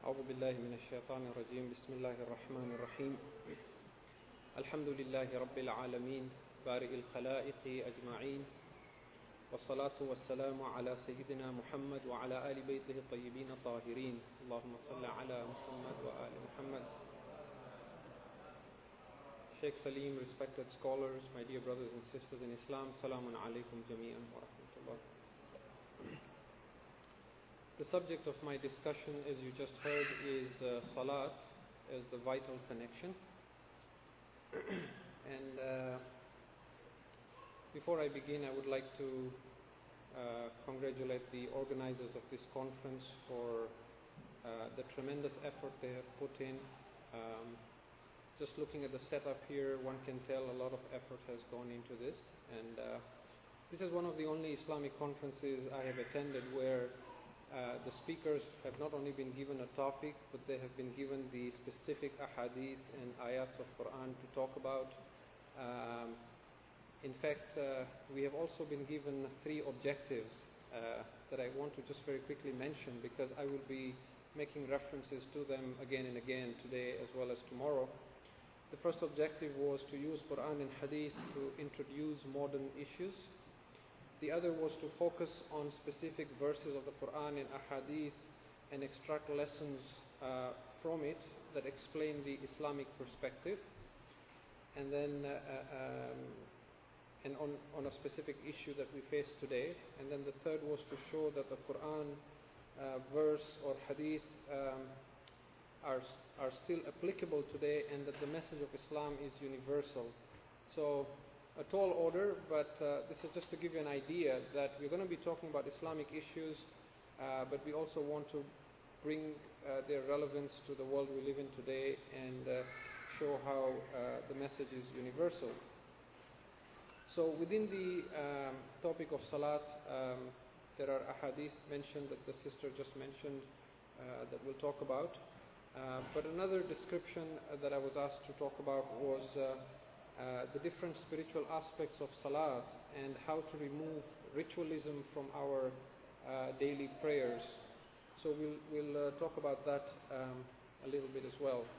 أعوذ بالله من الشيطان الرجيم. بسم الله الرحمن الرحيم. الحمد لله رب العالمين بارئ الخلائق أجمعين، والصلاة والسلام على سيدنا محمد وعلى آل بيته الطيبين الطاهرين. اللهم صل على محمد وآل محمد. Sheikh Salim, respected scholars, my dear brothers and sisters in Islam, Salamun alaykum jami'an wa rahmatullah. The subject of my discussion, as you just heard, is Salat as the vital connection. And before I begin, I would like to congratulate the organizers of this conference for the tremendous effort they have put in. Just looking at the setup here, one can tell a lot of effort has gone into this. And this is one of the only Islamic conferences I have attended where the speakers have not only been given a topic, but they have been given the specific ahadith and ayats of Quran to talk about. In fact, we have also been given 3 objectives that I want to just very quickly mention, because I will be making references to them again and again today as well as tomorrow. The first objective was to use Quran and Hadith to introduce modern issues. The other was to focus on specific verses of the Quran and Ahadith and extract lessons from it that explain the Islamic perspective. And then on a specific issue that we face today. And then the third was to show that the Quran verse or Hadith are still applicable today, and that the message of Islam is universal. So a tall order, but this is just to give you an idea that we're going to be talking about Islamic issues, but we also want to bring their relevance to the world we live in today and show how the message is universal. So within the topic of Salat, there are ahadith mentioned that the sister just mentioned that we'll talk about. But another description that I was asked to talk about was the different spiritual aspects of Salat and how to remove ritualism from our daily prayers. So we'll talk about that a little bit as well.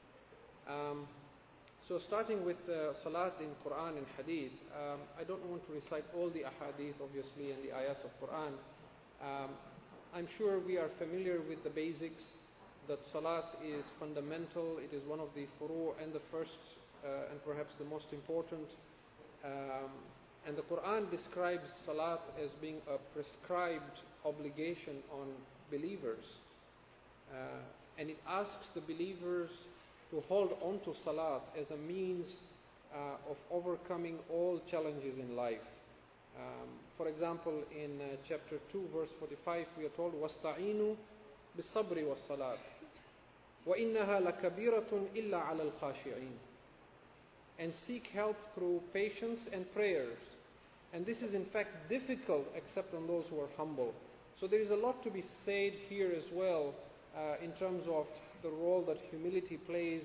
So starting with Salat in Quran and Hadith, I don't want to recite all the ahadith obviously and the ayats of Quran. I'm sure we are familiar with the basics, that Salat is fundamental. It is one of the furu' and the first and perhaps the most important. And the Quran describes Salat as being a prescribed obligation on believers. And it asks the believers to hold on to Salat as a means of overcoming all challenges in life. For example, in chapter 2, verse 45, we are told, وَاسْتَعِينُوا بِالصَّبْرِ وَالصَّلَاةِ وَإِنَّهَا لَكَبِيرَةٌ إِلَّا عَلَى الْخَاشِعِينَ. And seek help through patience and prayers. And this is in fact difficult except on those who are humble. So there is a lot to be said here as well in terms of the role that humility plays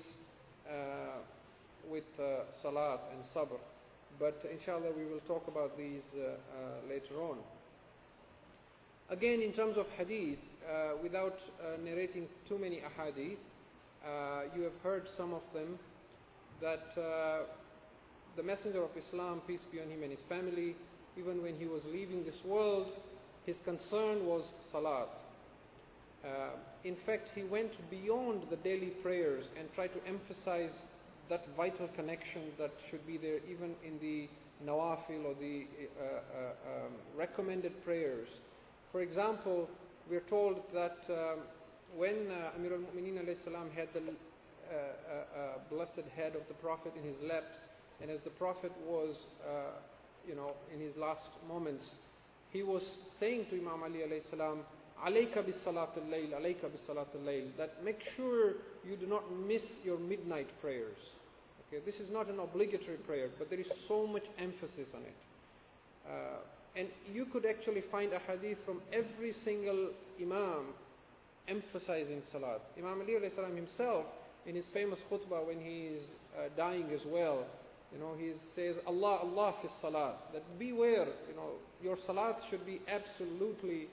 with Salat and Sabr. But inshallah we will talk about these later on. Again, in terms of Hadith, without narrating too many ahadith, you have heard some of them, that the Messenger of Islam, peace be on him and his family, even when he was leaving this world, his concern was Salat. In fact, he went beyond the daily prayers and tried to emphasize that vital connection that should be there even in the nawafil or the recommended prayers. For example, we are told that when Amir al-Mu'mineen alayhi salam had the blessed head of the Prophet in his laps, and as the Prophet was in his last moments, he was saying to Imam Ali alayhi salam, alayka bis salat al-layl, alayka bis salat al-layl, that make sure you do not miss your midnight prayers. Okay, this is not an obligatory prayer, but there is so much emphasis on it. And you could actually find a hadith from every single Imam emphasizing Salat. Imam Ali alayhi salam himself, in his famous khutbah when he is dying as well, he says, Allah, Allah fi Salat, that beware, your Salat should be absolutely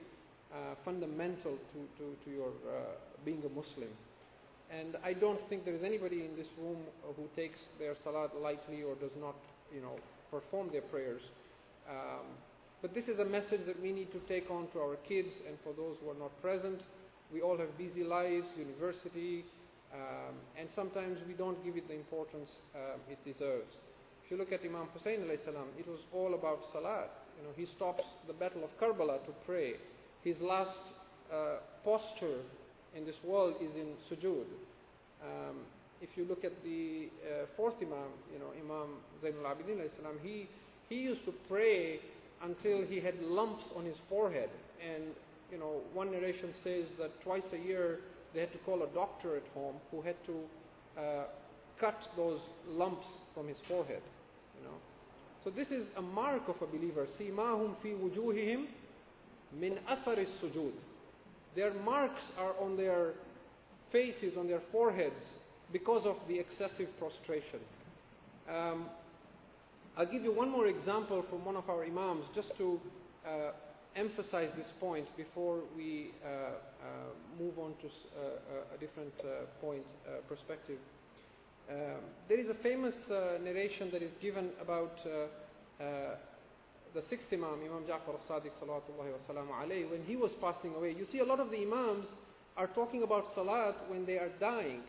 fundamental to your being a Muslim. And I don't think there is anybody in this room who takes their salat lightly or does not, perform their prayers. But this is a message that we need to take on to our kids and for those who are not present. We all have busy lives, university, and sometimes we don't give it the importance it deserves. If you look at Imam Hussein alayhi salam, it was all about salat. He stops the battle of Karbala to pray. His last posture in this world is in sujood. If you look at the fourth Imam, Imam Zainul Abidin alayhi salam, he used to pray until he had lumps on his forehead. And one narration says that twice a year they had to call a doctor at home who had to cut those lumps from his forehead. So this is a mark of a believer. Simahum fi wujuhihim min athar as-sujud. Their marks are on their faces, on their foreheads, because of the excessive prostration. I'll give you one more example from one of our Imams, just to emphasize this point before we move on to a different perspective. There is a famous narration that is given about the sixth Imam, Imam Ja'far al-Sadiq salawatullahi wa salamu alayhi, when he was passing away. You see, a lot of the Imams are talking about salat when they are dying.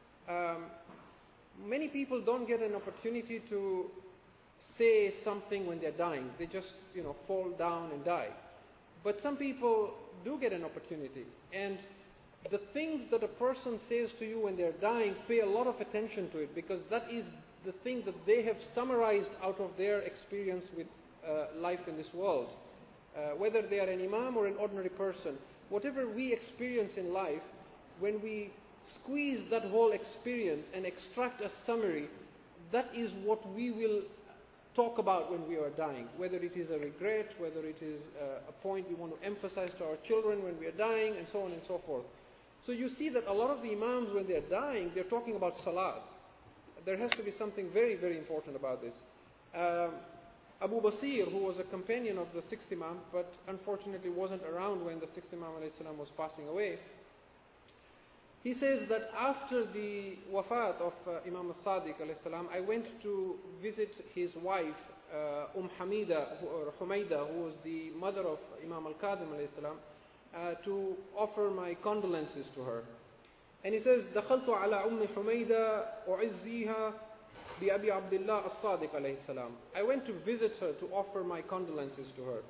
Many people don't get an opportunity to say something when they're dying. They just, fall down and die. But some people do get an opportunity. And the things that a person says to you when they're dying, pay a lot of attention to it, because that is the thing that they have summarized out of their experience with life in this world. Whether they are an Imam or an ordinary person, whatever we experience in life, when we squeeze that whole experience and extract a summary, that is what we will talk about when we are dying. Whether it is a regret, whether it is a point we want to emphasize to our children when we are dying, and so on and so forth. So you see that a lot of the Imams, when they are dying, they're talking about salat. There has to be something very, very important about this. Abu Basir, who was a companion of the sixth Imam, but unfortunately wasn't around when the sixth Imam alayhi salam was passing away, he says that after the wafat of Imam al-Sadiq alayhi salam, I went to visit his wife, Humayda, who was the mother of Imam al-Kadhim alayhi salam, to offer my condolences to her. And he says, دخلت على أم حميدة أعزيها بأبي عبد الله الصادق عليه السلام. I went to visit her to offer my condolences to her.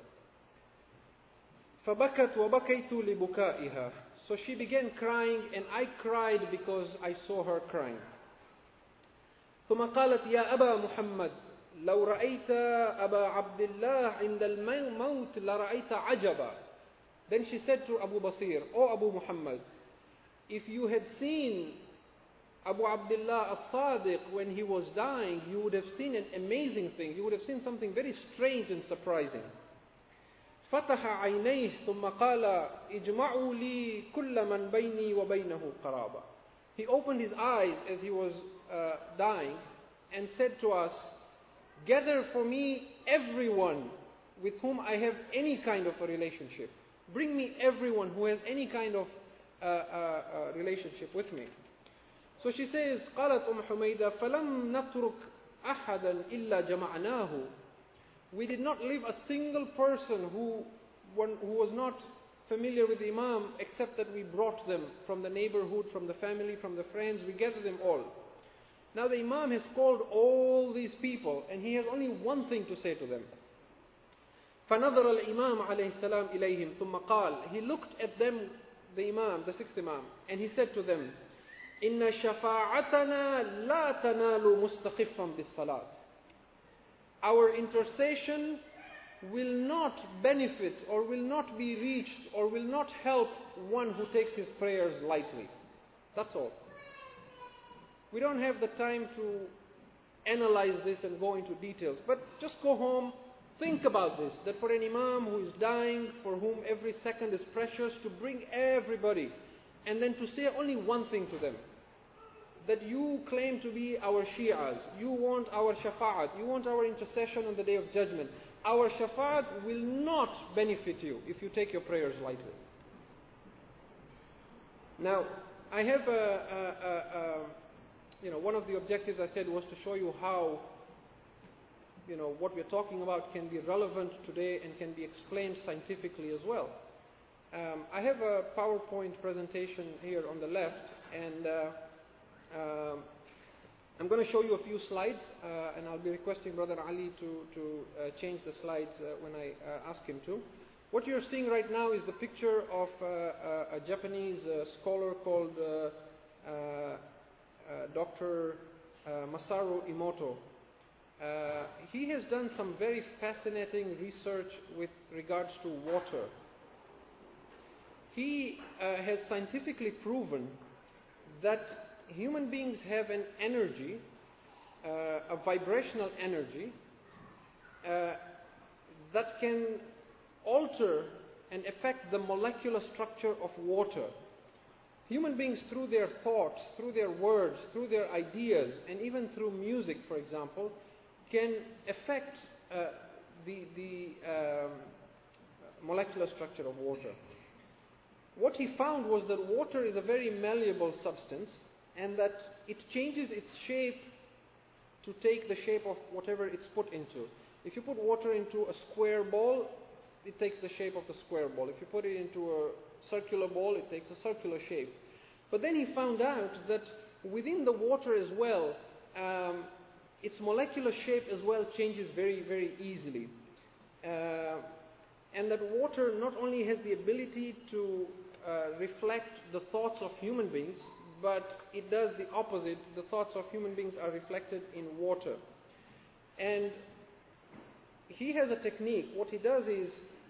فبكت وبكيت لبكائها. So she began crying, and I cried because I saw her crying. ثم قالت يا أبا محمد لو رأيت أبا عبد الله عند الموت لرأيت عجبا. Then she said to Abu Basir, O Abu Muhammad, if you had seen Abu Abdullah al-Sadiq when he was dying, you would have seen an amazing thing. You would have seen something very strange and surprising. فتح عينيه ثم قال اجمعوا لي كل من بيني وبينه قرابة. He opened his eyes as he was dying and said to us, gather for me everyone with whom I have any kind of a relationship. Bring me everyone who has any kind of relationship with me. So she says, قالت حميدة فلم نترك أحدا إلا جمعناه. We did not leave a single person who was not familiar with the Imam, except that we brought them from the neighborhood, from the family, from the friends. We gathered them all. Now the Imam has called all these people, and he has only one thing to say to them. فنظر الإمام عليه السلام إليهم ثم قال. He looked at them, the Imam, the sixth Imam, and he said to them, إن شفاعتنا لا تنال مستخفا بالصلاة. Our intercession will not benefit or will not be reached or will not help one who takes his prayers lightly. That's all. We don't have the time to analyze this and go into details, but just go home, think about this, that for an Imam who is dying, for whom every second is precious, to bring everybody and then to say only one thing to them, that you claim to be our Shi'as, you want our shafa'at, you want our intercession on the Day of Judgment. our shafaat will not benefit you if you take your prayers lightly. Now, I have one of the objectives I said was to show you how, what we're talking about can be relevant today and can be explained scientifically as well. I have a PowerPoint presentation here on the left, and I'm going to show you a few slides, and I'll be requesting Brother Ali to change the slides when I ask him to. What you're seeing right now is the picture of a Japanese scholar called Dr. Masaru Emoto. He has done some very fascinating research with regards to water. He has scientifically proven that human beings have an energy, a vibrational energy, that can alter and affect the molecular structure of water. Human beings, through their thoughts, through their words, through their ideas, and even through music, for example, can affect the molecular structure of water. What he found was that water is a very malleable substance, and that it changes its shape to take the shape of whatever it's put into. If you put water into a square bowl, it takes the shape of the square bowl. If you put it into a circular bowl, it takes a circular shape. But then he found out that within the water as well, its molecular shape as well changes very, very easily. And that water not only has the ability to reflect the thoughts of human beings, but it does the opposite. The thoughts of human beings are reflected in water. And he has a technique. What he does is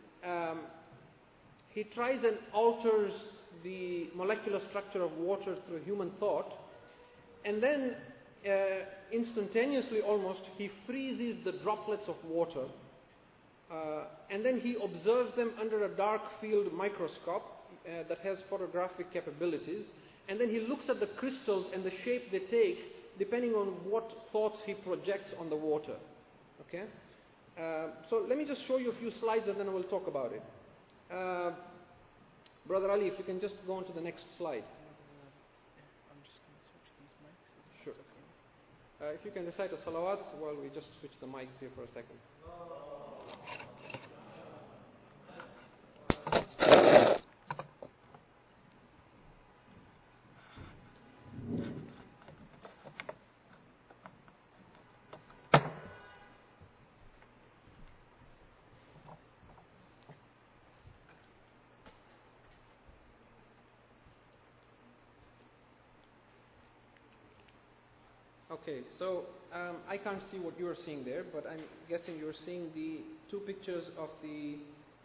he tries and alters the molecular structure of water through human thought, and then instantaneously almost, he freezes the droplets of water, and then he observes them under a dark field microscope that has photographic capabilities, and then he looks at the crystals and the shape they take depending on what thoughts he projects on the water. Okay? So let me just show you a few slides and then we'll talk about it. Brother Ali, if you can just go on to the next slide. I'm just going to switch these mics. Sure. If you can recite a salawat while we just switch the mics here for a second. Okay, so I can't see what you're seeing there, but I'm guessing you're seeing the two pictures of the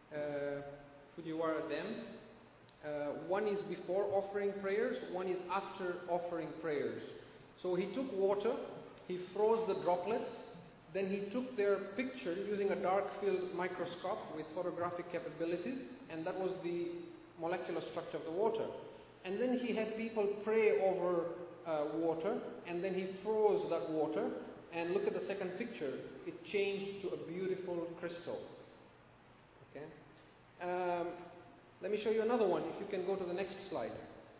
Fujiwara Dam. One is before offering prayers, one is after offering prayers. So he took water, he froze the droplets, then he took their picture using a dark field microscope with photographic capabilities, and that was the molecular structure of the water. And then he had people pray over water, and then he froze that water, and look at the second picture. It changed to a beautiful crystal. Okay. Let me show you another one, if you can go to the next slide.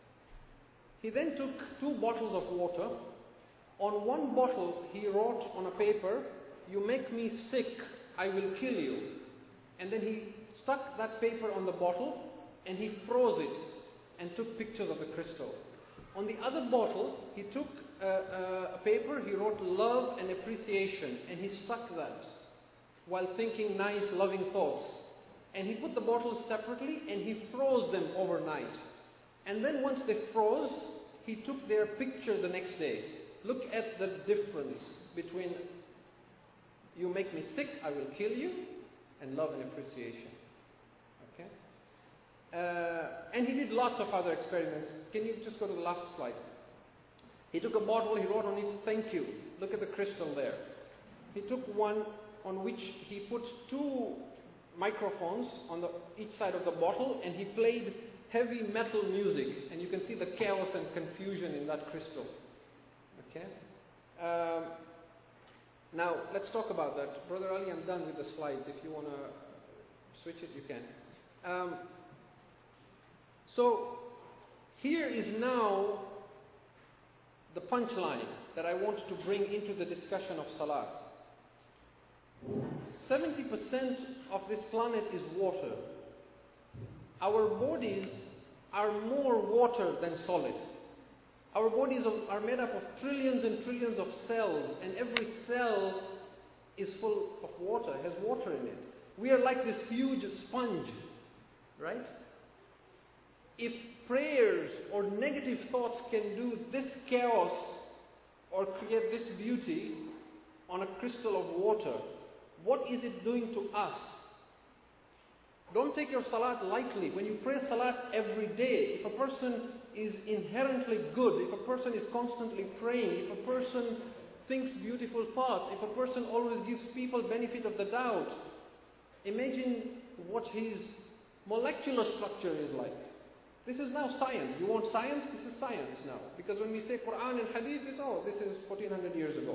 He then took 2 bottles of water. On one bottle, he wrote on a paper, "You make me sick, I will kill you." And then he stuck that paper on the bottle, and he froze it, and took pictures of the crystal. On the other bottle, he took a paper, he wrote love and appreciation, and he stuck that while thinking nice, loving thoughts. And he put the bottles separately, and he froze them overnight. And then once they froze, he took their picture the next day. Look at the difference between "you make me sick, I will kill you," and love and appreciation. Okay? And he did lots of other experiments. Can you just go to the last slide? He took a bottle, he wrote on it, "Thank you." Look at the crystal there. He took one on which he put 2 microphones on each side of the bottle, and he played heavy metal music, and you can see the chaos and confusion in that crystal. Okay? Now, let's talk about that. Brother Ali, I'm done with the slides. If you want to switch it, you can. So, here is now the punchline that I want to bring into the discussion of Salat. 70% of this planet is water. Our bodies are more water than solid. Our bodies are made up of trillions and trillions of cells, and every cell is full of water, has water in it. We are like this huge sponge, right? If prayers or negative thoughts can do this chaos or create this beauty on a crystal of water, what is it doing to us? Don't take your salat lightly. When you pray salat every day, if a person is inherently good, if a person is constantly praying, if a person thinks beautiful thoughts, if a person always gives people benefit of the doubt, imagine what his molecular structure is like. This is now science. You want science? This is science now. Because when we say Quran and Hadith, it's, this is 1400 years ago.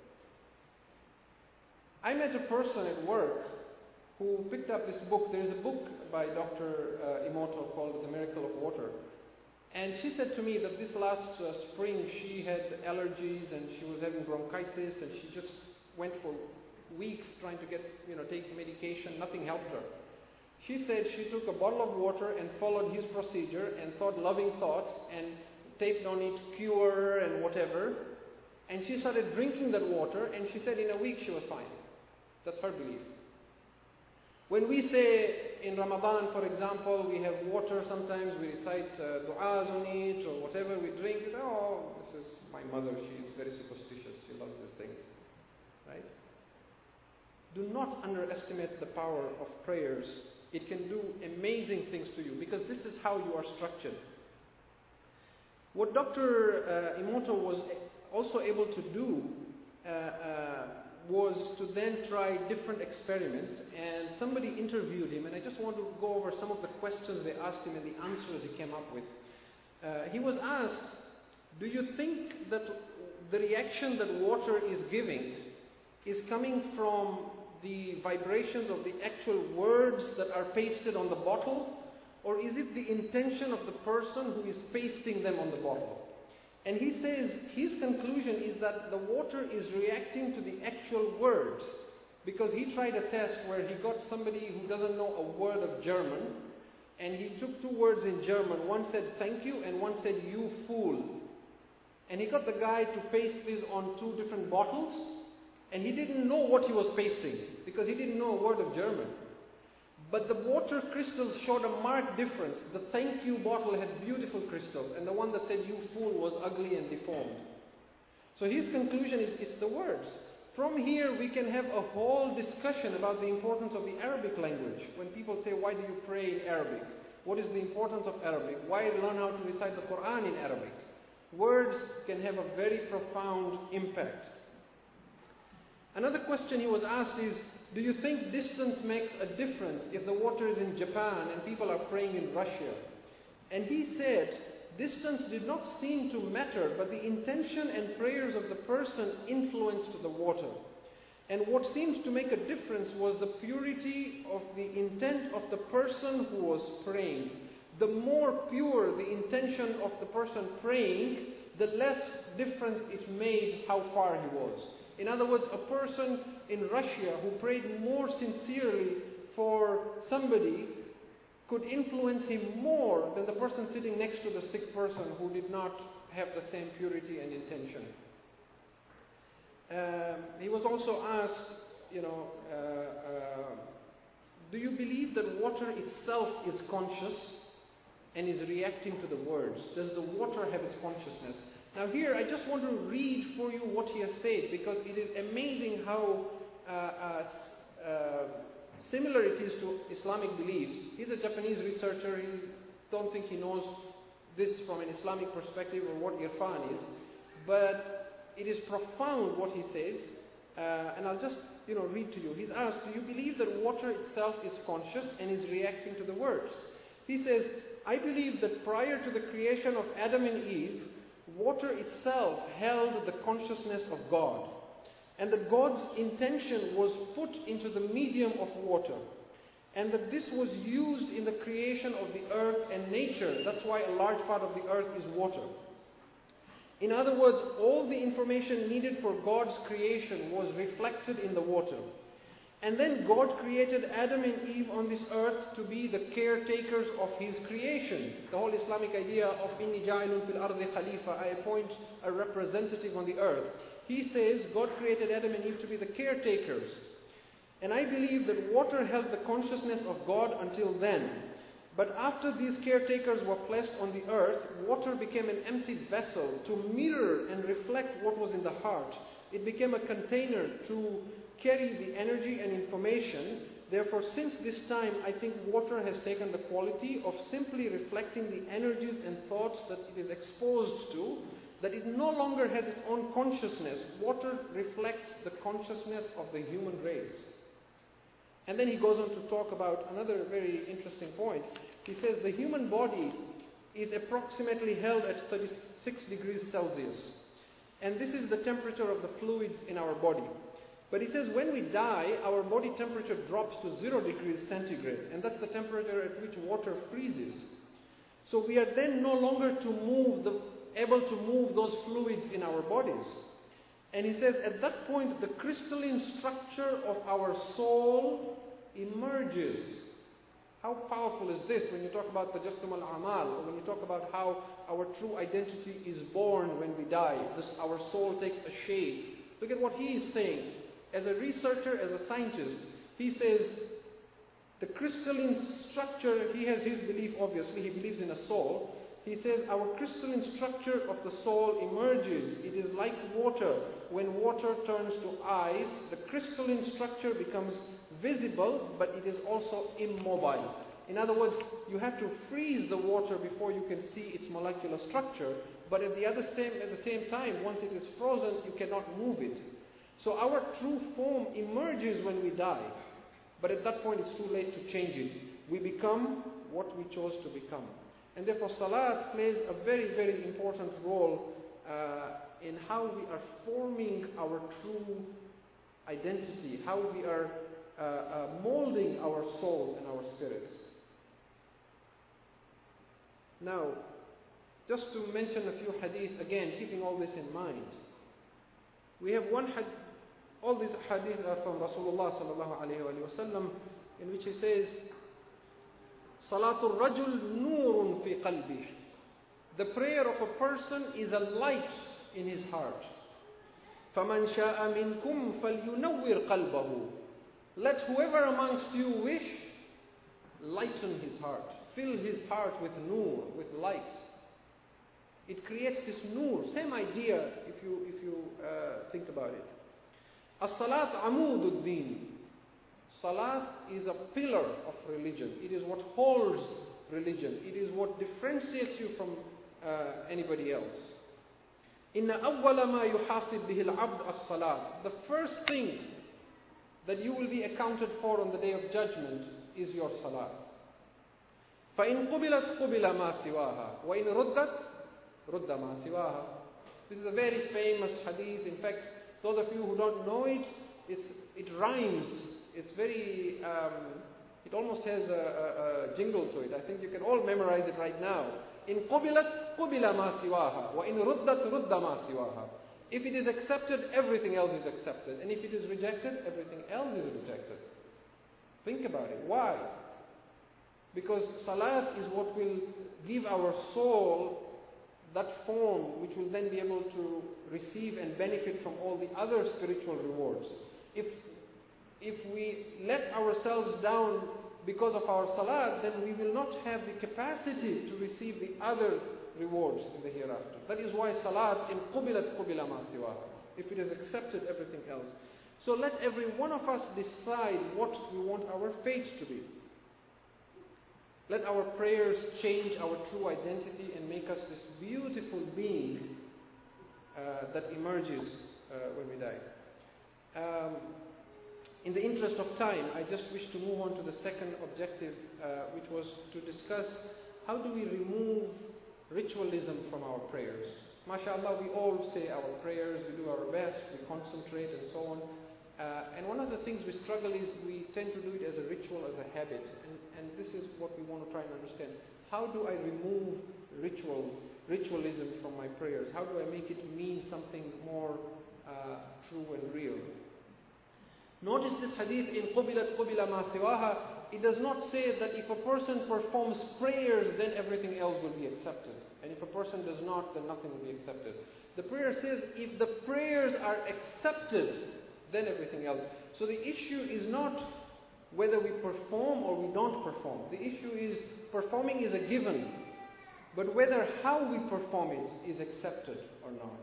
I met a person at work who picked up this book. There is a book by Dr. Emoto called The Miracle of Water. And she said to me that this last spring she had allergies and she was having bronchitis and she just went for weeks trying to take medication. Nothing helped her. She said she took a bottle of water and followed his procedure and thought loving thoughts and taped on it cure and whatever. And she started drinking that water and she said in a week she was fine. That's her belief. When we say in Ramadan, for example, we have water, sometimes we recite du'as on it or whatever, we drink it, this is my mother, she is very superstitious, she loves this thing. Right? Do not underestimate the power of prayers. It can do amazing things to you because this is how you are structured. What Dr. Emoto was also able to do was to then try different experiments, and somebody interviewed him, and I just want to go over some of the questions they asked him and the answers he came up with. He was asked, do you think that the reaction that water is giving is coming from the vibrations of the actual words that are pasted on the bottle, or is it the intention of the person who is pasting them on the bottle? And he says his conclusion is that the water is reacting to the actual words, because he tried a test where he got somebody who doesn't know a word of German, and he took two words in German. One said thank you and one said you fool. And he got the guy to paste this on two different bottles, and he didn't know what he was pasting because he didn't know a word of German. But the water crystals showed a marked difference. The thank you bottle had beautiful crystals, and the one that said you fool was ugly and deformed. So his conclusion is it's the words. From here we can have a whole discussion about the importance of the Arabic language. When people say, why do you pray in Arabic? What is the importance of Arabic? Why learn how to recite the Quran in Arabic? Words can have a very profound impact. Another question he was asked is, do you think distance makes a difference if the water is in Japan and people are praying in Russia? And he said, distance did not seem to matter, but the intention and prayers of the person influenced the water. And what seemed to make a difference was the purity of the intent of the person who was praying. The more pure the intention of the person praying, the less difference it made how far he was. In other words, a person in Russia who prayed more sincerely for somebody could influence him more than the person sitting next to the sick person who did not have the same purity and intention. He was also asked, do you believe that water itself is conscious and is reacting to the words? Does the water have its consciousness? Now here, I just want to read for you what he has said, because it is amazing how similar it is to Islamic beliefs. He's a Japanese researcher. I don't think he knows this from an Islamic perspective or what Irfan is. But it is profound what he says. And I'll just read to you. He's asked, do you believe that water itself is conscious and is reacting to the words? He says, I believe that prior to the creation of Adam and Eve, water itself held the consciousness of God. and that God's intention was put into the medium of water, and that this was used in the creation of the earth and nature. That's why a large part of the earth is water. In other words, all the information needed for God's creation was reflected in the water. And then God created Adam and Eve on this earth to be the caretakers of His creation. The whole Islamic idea of Inni ja'ilun fil ardi khalifa, I appoint a representative on the earth. He says God created Adam and Eve to be the caretakers. And I believe that water held the consciousness of God until then. But after these caretakers were placed on the earth, water became an empty vessel to mirror and reflect what was in the heart. It became a container to carry the energy and information. Therefore, since this time, I think water has taken the quality of simply reflecting the energies and thoughts that it is exposed to, that it no longer has its own consciousness. Water reflects the consciousness of the human race. And then he goes on to talk about another very interesting point. He says the human body is approximately held at 36 degrees Celsius. And this is the temperature of the fluids in our body. But he says when we die, our body temperature drops to 0 degrees centigrade. And that's the temperature at which water freezes. So we are then no longer able to move those fluids in our bodies. And he says at that point, the crystalline structure of our soul emerges. How powerful is this when you talk about tajassum al-amal, or when you talk about how our true identity is born when we die. Our soul takes a shape. Look at what he is saying. As a researcher, as a scientist, he says the crystalline structure, he has his belief, obviously, he believes in a soul. He says our crystalline structure of the soul emerges. It is like water. When water turns to ice, the crystalline structure becomes visible, but it is also immobile. In other words, you have to freeze the water before you can see its molecular structure, but at the same time, once it is frozen, you cannot move it. So our true form emerges when we die, but at that point it's too late to change it. We become what we chose to become. And therefore Salat plays a very, very important role in how we are forming our true identity, how we are molding our soul and our spirits. Now, just to mention a few hadith, again, keeping all this in mind. We have one hadith, all these hadith are from Rasulullah sallallahu alayhi wa sallam, in which he says, Salatul Rajul Nurun fi qalbih. The prayer of a person is a light in his heart. فَمَنْ شَاءَ مِنْكُمْ فَلْيُنَوِّرْ قَلْبَهُ. Let whoever amongst you wish, lighten his heart. Fill his heart with nur, with light. It creates this nur. Same idea if you think about it. As-salat amudud din. Salat is a pillar of religion. It is what holds religion. It is what differentiates you from anybody else. Inna awwala ma yuhasib bihi al-abd as-salat. The first thing that you will be accounted for on the day of judgment is your salat. فَإِن قُبِلَتْ قُبِلَ مَا سِوَاهَا وَإِن رُدَّتْ رُدَّ مَا سِوَاهَا. This is a very famous hadith. In fact, those of you who don't know it, it rhymes. It's very, it almost has a jingle to it. I think you can all memorize it right now. In قُبِلَتْ قُبِلَ مَا سِوَاهَا وَإِن رُدَّتْ رُدَّ مَا سِوَاهَا. If it is accepted, everything else is accepted. And if it is rejected, everything else is rejected. Think about it. Why? Because salat is what will give our soul that form which will then be able to receive and benefit from all the other spiritual rewards. If we let ourselves down because of our salat, then we will not have the capacity to receive the other rewards in the hereafter. That is why salat in qubilat qubila ma siwaha. If it is accepted, everything else. So let every one of us decide what we want our fate to be. Let our prayers change our true identity and make us this beautiful being that emerges when we die. In the interest of time, I just wish to move on to the second objective, which was to discuss how do we remove ritualism from our prayers. MashaAllah, we all say our prayers, we do our best, we concentrate and so on. And one of the things we struggle is we tend to do it as a ritual, as a habit. And this is what we want to try and understand. How do I remove ritualism from my prayers? How do I make it mean something more true and real? Notice this hadith in قُبِلَتْ قُبِلَ مَا سِوَاهَا. It does not say that if a person performs prayers, then everything else will be accepted. And if a person does not, then nothing will be accepted. The prayer says if the prayers are accepted, then everything else. So the issue is not whether we perform or we don't perform. The issue is performing is a given, but whether how we perform it is accepted or not.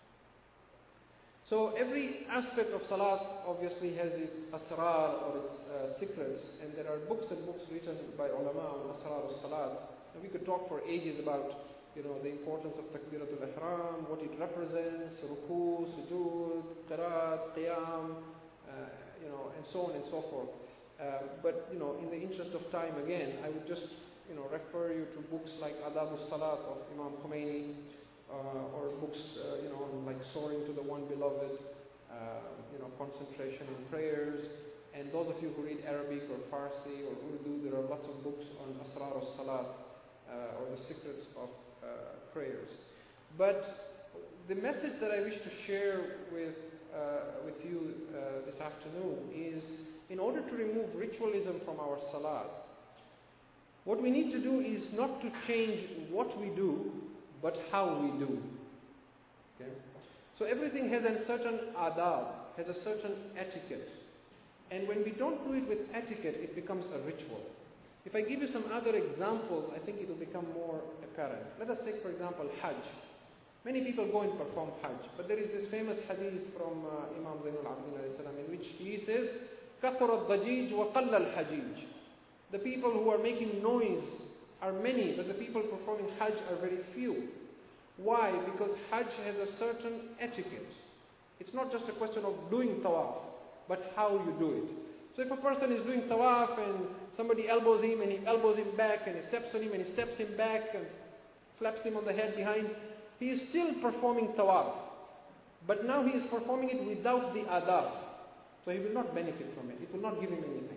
So every aspect of salat obviously has its asrar or its secrets, and there are books and books written by ulama on asrar al-salat. And we could talk for ages about the importance of takbiratul ihram, what it represents, ruku, sujood, qiraat, qiyam, and so on and so forth. But in the interest of time, again, I would just refer you to books like Adab al-Salat of Imam Khomeini, or books on like Soaring to the One Beloved, concentration on prayers. And those of you who read Arabic or Farsi or Urdu, there are lots of books on Asrar al-Salat, or the secrets of prayers. But the message that I wish to share with you this afternoon is, in order to remove ritualism from our salat, what we need to do is not to change what we do, but how we do. Okay? So everything has a certain adab, has a certain etiquette. And when we don't do it with etiquette, it becomes a ritual. If I give you some other examples, I think it will become more apparent. Let us take, for example, Hajj. Many people go and perform Hajj, but there is this famous hadith from Imam Zainul Abidin alayhi salam, in which he says, كَثُرَ الضَّجِيجُ وَقَلَّ الْحَجِيجُ. The people who are making noise are many, but the people performing Hajj are very few. Why? Because Hajj has a certain etiquette. It's not just a question of doing tawaf, but how you do it. So if a person is doing tawaf and somebody elbows him and he elbows him back and he steps on him and he steps him back and slaps him on the head behind, he is still performing tawaf. But now he is performing it without the adab. So he will not benefit from it. It will not give him anything.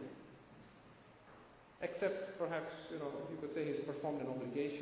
Except perhaps, you could say he's performed an obligation.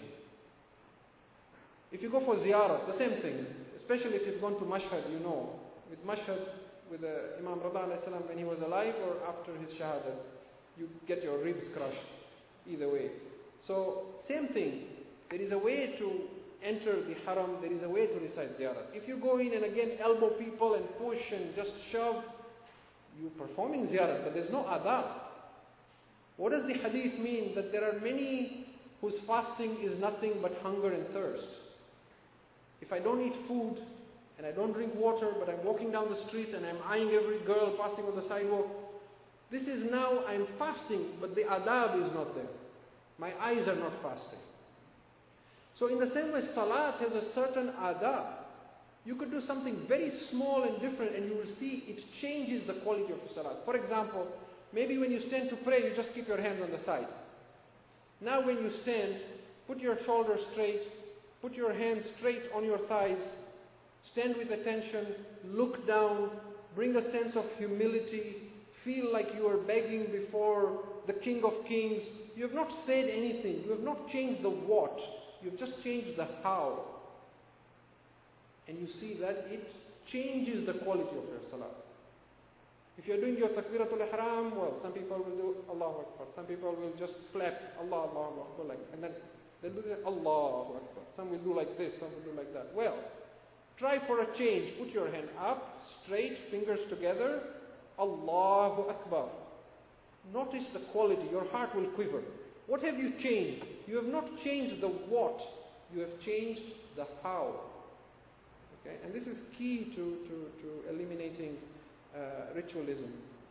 If you go for ziyarah, the same thing. Especially if you've gone to Mashhad, with Mashhad, with Imam Rada alayhi salam when he was alive or after his shahadah, you get your ribs crushed. Either way. So, same thing. There is a way to enter the haram, there is a way to recite ziyarah. If you go in and again elbow people and push and just shove, you're performing ziyarah, but there's no adab. What does the hadith mean? That there are many whose fasting is nothing but hunger and thirst. If I don't eat food and I don't drink water, but I'm walking down the street and I'm eyeing every girl passing on the sidewalk, this is now I'm fasting, but the adab is not there. My eyes are not fasting. So in the same way, salat has a certain adab. You could do something very small and different and you will see it changes the quality of your salat. For example, maybe when you stand to pray, you just keep your hands on the side. Now when you stand, put your shoulders straight, put your hands straight on your thighs, stand with attention, look down, bring a sense of humility, feel like you are begging before the King of Kings. You have not said anything. You have not changed the what. You have just changed the how. And you see that it changes the quality of your salah. If you are doing your takbiratul ihram, well, some people will do Allahu Akbar. Some people will just clap Allah, Allahu Akbar, like, and then they'll do that Allahu Akbar. Some will do like this, some will do like that. Well, try for a change. Put your hand up, straight, fingers together. Allahu Akbar. Notice the quality. Your heart will quiver. What have you changed? You have not changed the what. You have changed the how. Okay? And this is key to eliminating ritualism.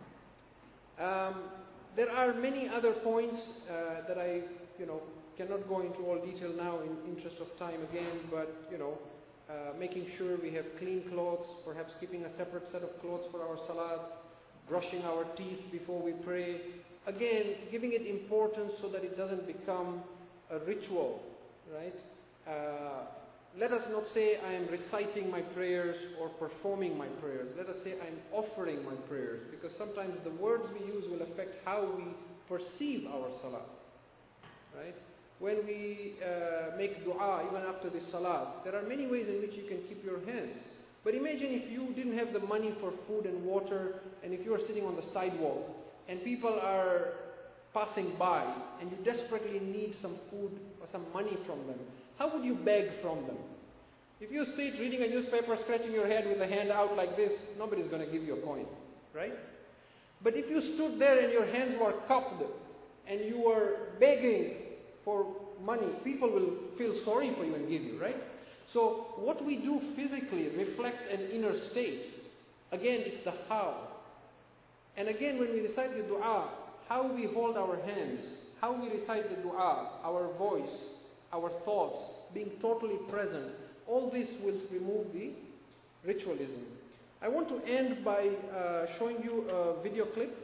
There are many other points that I cannot go into all detail now in interest of time again, but making sure we have clean clothes, perhaps keeping a separate set of clothes for our salat, brushing our teeth before we pray. Again, giving it importance so that it doesn't become a ritual, right? let us not say I am reciting my prayers or performing my prayers. Let us say I am offering my prayers, because sometimes the words we use will affect how we perceive our salah. Right? When we make dua even after the salah, there are many ways in which you can keep your hands. But imagine if you didn't have the money for food and water, and if you are sitting on the sidewalk and people are passing by and you desperately need some food or some money from them. How would you beg from them? If you sit reading a newspaper, scratching your head with a hand out like this, nobody's going to give you a coin, right? But if you stood there and your hands were cupped and you were begging for money, people will feel sorry for you and give you, right? So what we do physically reflects an inner state. Again, it's the how. And again, when we recite the dua, how we hold our hands, how we recite the dua, our voice, our thoughts, being totally present, all this will remove the ritualism. I want to end by showing you a video clip.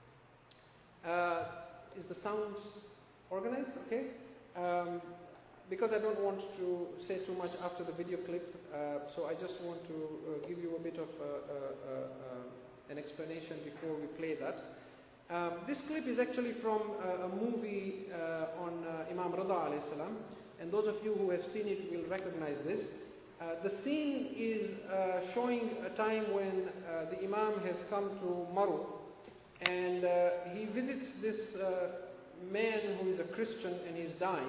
Is the sound organized? Okay. Because I don't want to say too much after the video clip, so I just want to give you a bit of an explanation before we play that. This clip is actually from a movie on Imam Rida alayhi salam, and those of you who have seen it will recognize this. The scene is showing a time when the Imam has come to Maru, and he visits this man who is a Christian and he's dying.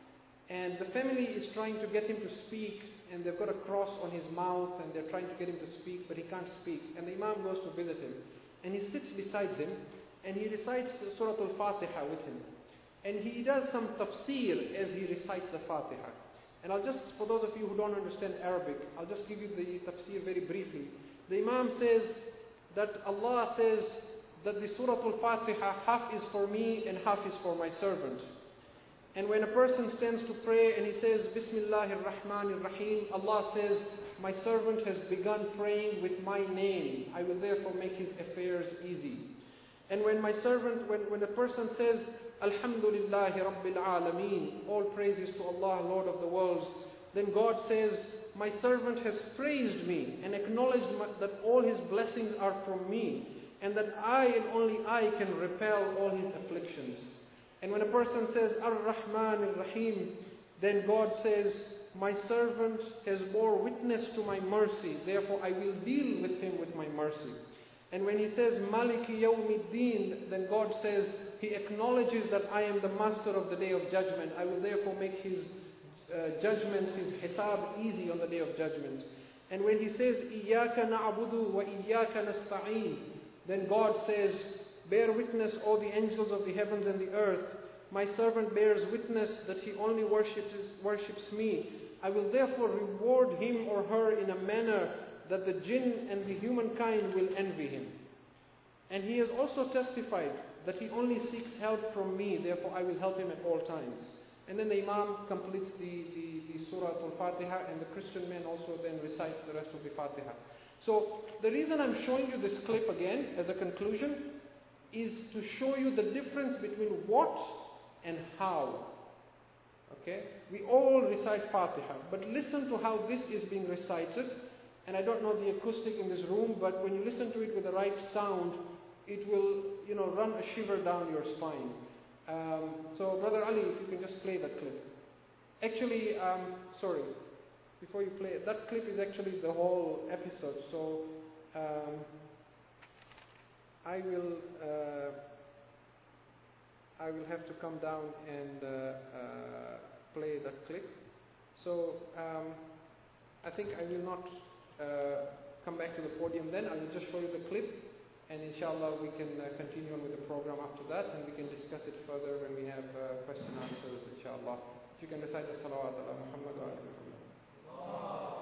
And the family is trying to get him to speak, and they've got a cross on his mouth, and they're trying to get him to speak, but he can't speak. And the Imam goes to visit him, and he sits beside him, and he recites Surah Al-Fatiha with him. And he does some tafsir as he recites the Fatiha. And I'll just, for those of you who don't understand Arabic, I'll just give you the tafsir very briefly. The Imam says that Allah says that the Surah Al-Fatiha, half is for me and half is for my servant. And when a person stands to pray and he says, Bismillahir Rahmanir Rahim, Allah says, my servant has begun praying with my name. I will therefore make his affairs easy. And when my servant, when a person says, Alhamdulillahi Rabbil Alameen, all praises to Allah, Lord of the worlds, then God says, my servant has praised me and acknowledged that all his blessings are from me, and that I and only I can repel all his afflictions. And when a person says, Ar-Rahman Ar-Rahim, then God says, my servant has bore witness to my mercy, therefore I will deal with him with my mercy. And when he says, Maliki Yawmiddin, then God says, he acknowledges that I am the master of the day of judgment. I will therefore make his judgments, his hisab easy on the day of judgment. And when he says, Iyaka na'budu wa iyaka nasta'een, then God says, bear witness, all the angels of the heavens and the earth. My servant bears witness that he only worships me. I will therefore reward him or her in a manner that the jinn and the humankind will envy him. And he has also testified that he only seeks help from me, therefore I will help him at all times. And then the Imam completes the Surah Al-Fatiha, and the Christian man also then recites the rest of the Fatiha. So the reason I'm showing you this clip again as a conclusion is to show you the difference between what and how. Okay? We all recite Fatiha, but listen to how this is being recited. And I don't know the acoustic in this room, but when you listen to it with the right sound, it will, run a shiver down your spine. So Brother Ali, if you can just play that clip. Actually, sorry, before you play it, that clip is actually the whole episode. So I will have to come down and play that clip. So I think I will not come back to the podium then. I will just show you the clip, and inshallah we can continue on with the program after that, and we can discuss it further when we have question and answers, inshallah. If you can recite the salawat ala Muhammad wa ala Muhammad.